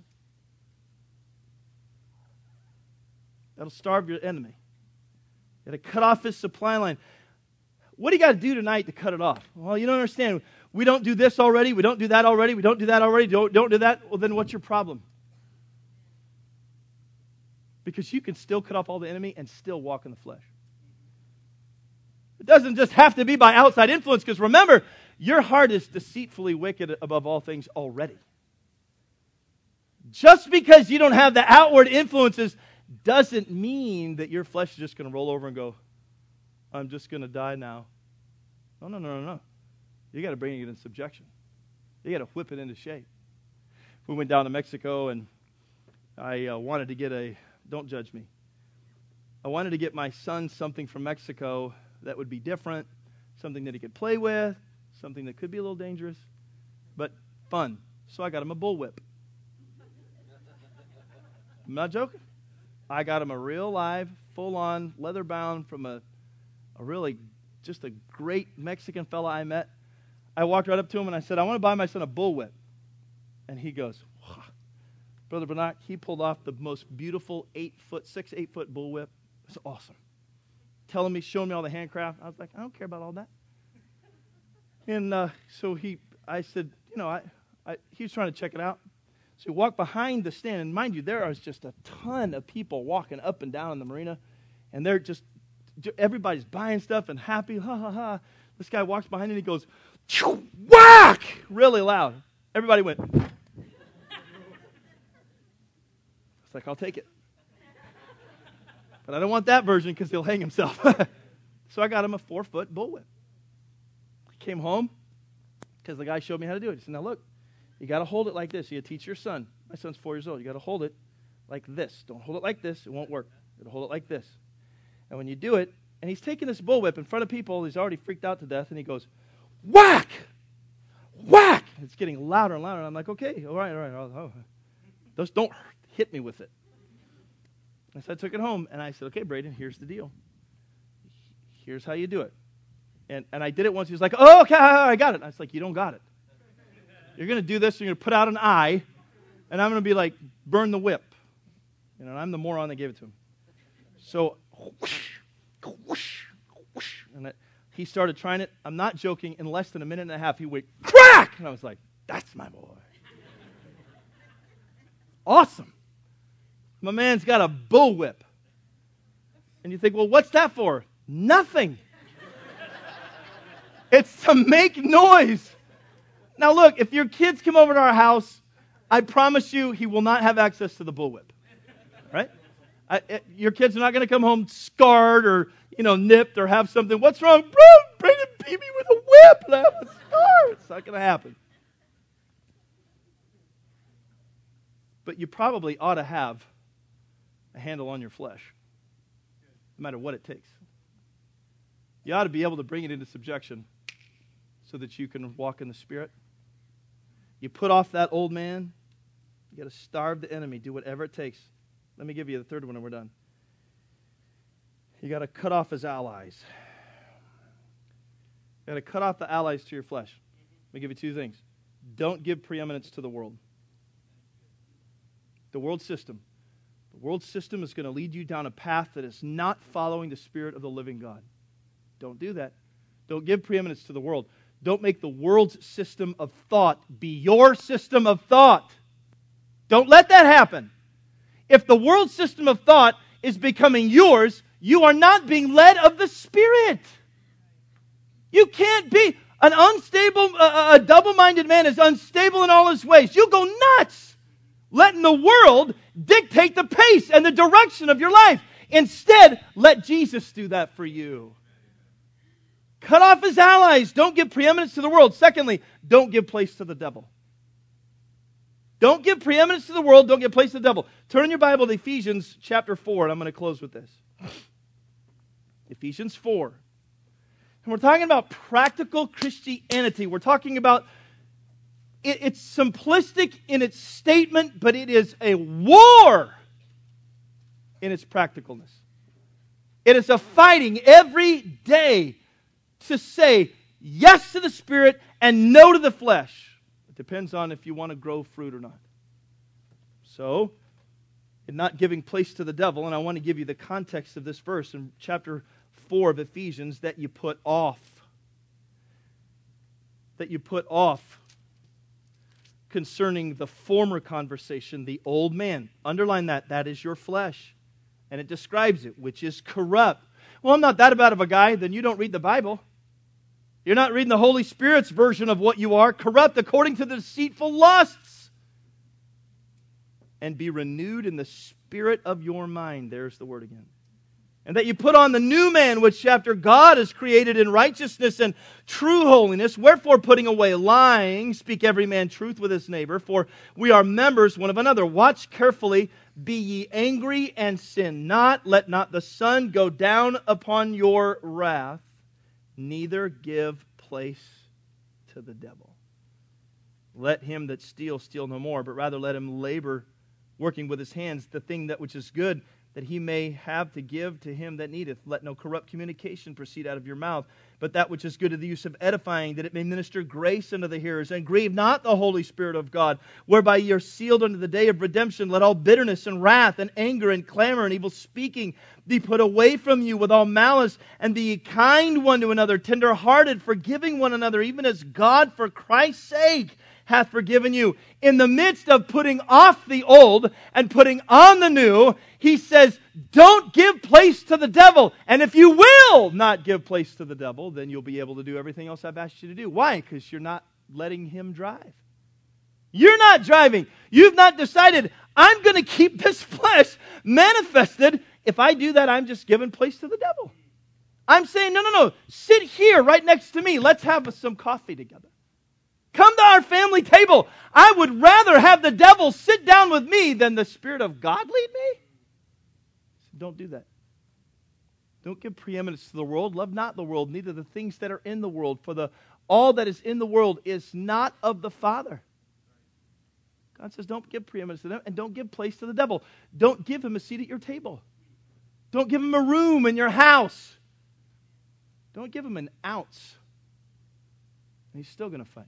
Speaker 1: That'll starve your enemy. You got to cut off his supply line. What do you got to do tonight to cut it off? Well, you don't understand. We don't do this already. We don't do that already. We don't do that already. Don't, don't do that. Well, then what's your problem? Because you can still cut off all the enemy and still walk in the flesh. It doesn't just have to be by outside influence, because remember, your heart is deceitfully wicked above all things already. Just because you don't have the outward influences doesn't mean that your flesh is just going to roll over and go, I'm just going to die now. No, no, no, no, no. You got to bring it in subjection. You got to whip it into shape. We went down to Mexico, and I uh, wanted to get a, don't judge me. I wanted to get my son something from Mexico that would be different, something that he could play with, something that could be a little dangerous, but fun. So I got him a bullwhip. I'm not joking. I got him a real live, full-on, leather-bound from a, a really, just a great Mexican fella I met. I walked right up to him and I said, I want to buy my son a bullwhip. And he goes, wow. Brother Bernard, he pulled off the most beautiful eight-foot, six, eight-foot bullwhip. It's awesome. Telling me, showing me all the handcraft. I was like, I don't care about all that. And uh, so he, I said, you know, I, I, he was trying to check it out. So he walked behind the stand, and mind you, there was just a ton of people walking up and down in the marina, and they're just, everybody's buying stuff and happy, ha, ha, ha. This guy walks behind and he goes, whack, really loud. Everybody went. It's like, I'll take it. But I don't want that version because he'll hang himself. So I got him a four-foot bullwhip. I came home because the guy showed me how to do it. He said, now look, you got to hold it like this. You got to teach your son. My son's four years old. You got to hold it like this. Don't hold it like this. It won't work. It'll hold it like this. And when you do it, and he's taking this bullwhip in front of people, he's already freaked out to death, and he goes, whack! Whack! It's getting louder and louder. And I'm like, okay, all right, all right. Oh, oh. Just don't hit me with it. And so I took it home, and I said, okay, Braden, here's the deal. Here's how you do it. And and I did it once. He was like, oh, okay, I got it. I was like, you don't got it. You're going to do this. You're going to put out an eye, and I'm going to be like, burn the whip. You know, and I'm the moron that gave it to him. So, whoosh, whoosh, whoosh, and it, he started trying it. I'm not joking. In less than a minute and a half, he went, crack! And I was like, that's my boy. Awesome. My man's got a bullwhip. And you think, well, what's that for? Nothing. It's to make noise. Now look, if your kids come over to our house, I promise you he will not have access to the bullwhip. Right? I, it, your kids are not going to come home scarred or, you know, nipped or have something. What's wrong? Bro, Brandon beat me with a whip and I have a scar. It's not going to happen. But you probably ought to have a handle on your flesh, no matter what it takes. You ought to be able to bring it into subjection so that you can walk in the Spirit. You put off that old man. You got to starve the enemy. Do whatever it takes. Let me give you the third one and we're done. You got to cut off his allies. You got to cut off the allies to your flesh. Let me give you two things. Don't give preeminence to the world. The world system. The world system is going to lead you down a path that is not following the Spirit of the living God. Don't do that. Don't give preeminence to the world. Don't make the world's system of thought be your system of thought. Don't let that happen. If the world system of thought is becoming yours, you are not being led of the Spirit. You can't be an unstable, uh, a double-minded man is unstable in all his ways. You go nuts letting the world dictate the pace and the direction of your life. Instead, let Jesus do that for you. Cut off his allies. Don't give preeminence to the world. Secondly, don't give place to the devil. Don't give preeminence to the world. Don't give place to the devil. Turn in your Bible to Ephesians chapter four, and I'm going to close with this. Ephesians four. And we're talking about practical Christianity. We're talking about, it, it's simplistic in its statement, but it is a war in its practicalness. It is a fighting every day to say yes to the Spirit and no to the flesh. It depends on if you want to grow fruit or not. So, in not giving place to the devil, and I want to give you the context of this verse in chapter four of Ephesians, that you put off. That you put off concerning the former conversation, the old man. Underline that. That is your flesh. And it describes it, which is corrupt. Well, I'm not that bad of a guy. Then you don't read the Bible. You're not reading the Holy Spirit's version of what you are. Corrupt according to the deceitful lusts. And be renewed in the spirit of your mind. There's the word again. And that you put on the new man, which after God is created in righteousness and true holiness. Wherefore, putting away lying, speak every man truth with his neighbor. For we are members one of another. Watch carefully. Be ye angry and sin not. Let not the sun go down upon your wrath. Neither give place to the devil. Let him that steals steal no more, but rather let him labor, working with his hands, the thing that which is good, that he may have to give to him that needeth. Let no corrupt communication proceed out of your mouth, but that which is good to the use of edifying, that it may minister grace unto the hearers. And grieve not the Holy Spirit of God, whereby ye are sealed unto the day of redemption. Let all bitterness and wrath and anger and clamor and evil speaking be put away from you with all malice, and be ye kind one to another, tender-hearted, forgiving one another, even as God for Christ's sake hath forgiven you. In the midst of putting off the old and putting on the new, he says, don't give place to the devil. And if you will not give place to the devil, then you'll be able to do everything else I've asked you to do. Why? Because you're not letting him drive. You're not driving. You've not decided, I'm going to keep this flesh manifested. If I do that, I'm just giving place to the devil. I'm saying, no, no, no. Sit here right next to me. Let's have some coffee together. Come to our family table. I would rather have the devil sit down with me than the Spirit of God lead me. So don't do that. Don't give preeminence to the world. Love not the world, neither the things that are in the world. For the all that is in the world is not of the Father. God says don't give preeminence to them, and don't give place to the devil. Don't give him a seat at your table. Don't give him a room in your house. Don't give him an ounce. And he's still going to fight.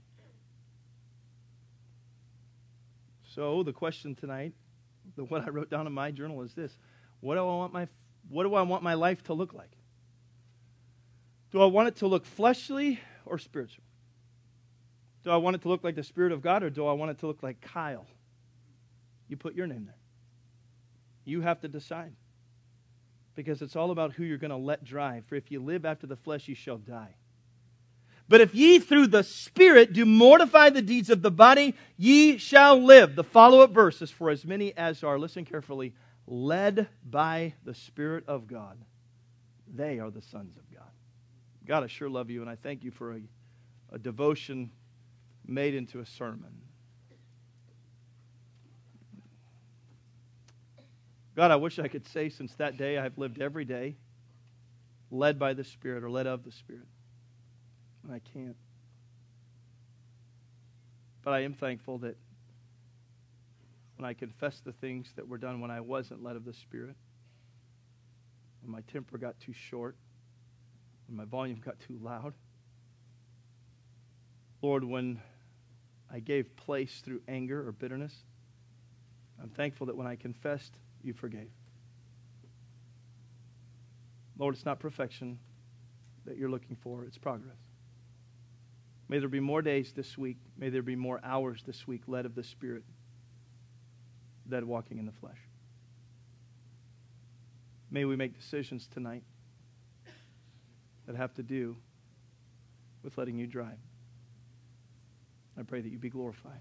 Speaker 1: So the question tonight, the what I wrote down in my journal is this: What do I want my What do I want my life to look like? Do I want it to look fleshly or spiritual? Do I want it to look like the Spirit of God, or do I want it to look like Kyle? You put your name there. You have to decide. Because it's all about who you're going to let drive. For if you live after the flesh, you shall die. But if ye through the Spirit do mortify the deeds of the body, ye shall live. The follow-up verse is for as many as are, listen carefully, led by the Spirit of God. They are the sons of God. God, I sure love you, and I thank you for a, a devotion made into a sermon. God, I wish I could say since that day I've lived every day led by the Spirit or led of the Spirit. And I can't. But I am thankful that when I confess the things that were done when I wasn't led of the Spirit, when my temper got too short, when my volume got too loud, Lord, when I gave place through anger or bitterness, I'm thankful that when I confessed, you forgave. Lord, it's not perfection that you're looking for, it's progress. May there be more days this week, may there be more hours this week led of the Spirit than walking in the flesh. May we make decisions tonight that have to do with letting you drive. I pray that you be glorified.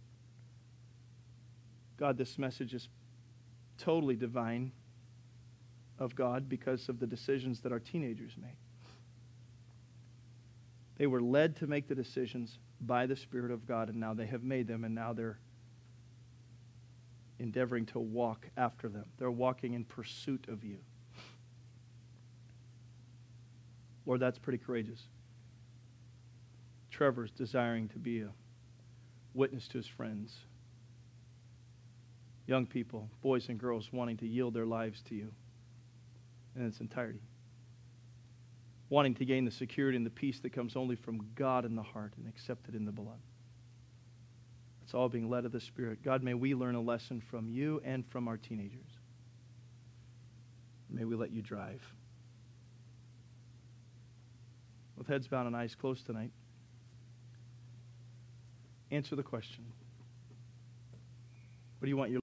Speaker 1: God, this message is totally divine of God because of the decisions that our teenagers made. They were led to make the decisions by the Spirit of God, and now they have made them, and now they're endeavoring to walk after them. They're walking in pursuit of you. Lord, that's pretty courageous. Trevor's desiring to be a witness to his friends. Young people, boys and girls wanting to yield their lives to you in its entirety. Wanting to gain the security and the peace that comes only from God in the heart and accepted in the beloved. It's all being led of the Spirit. God, may we learn a lesson from you and from our teenagers. May we let you drive. With heads bowed and eyes closed tonight, answer the question. What do you want your